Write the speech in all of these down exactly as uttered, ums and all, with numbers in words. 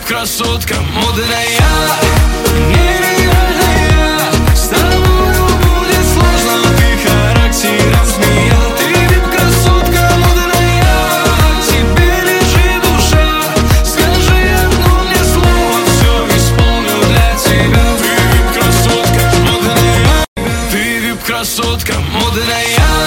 Красотка модная, нереальная. С тобою будет сложно, ты характером змея. Ты вип-красотка модная, тебе лежит душа. Скажи одно мне слово, все исполню для тебя. Ты вип-красотка модная, ты вип-красотка модная.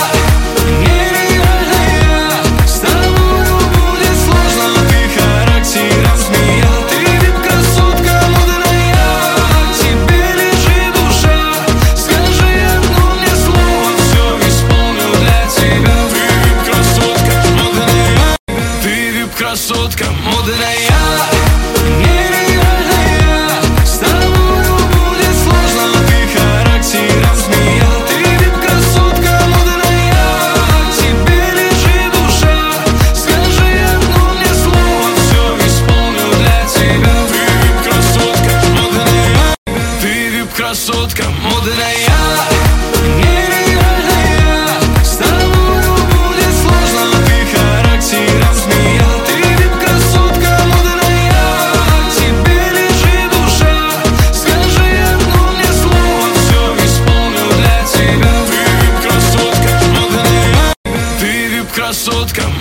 Красотка модная, нереальная. С тобою будет сложно, ты характером змея. Ты вип-красотка модная, тебе лежит душа. Скажи одно мне слово, все исполню для тебя. Ты вип-красотка модная, ты вип-красотка модная. Красотка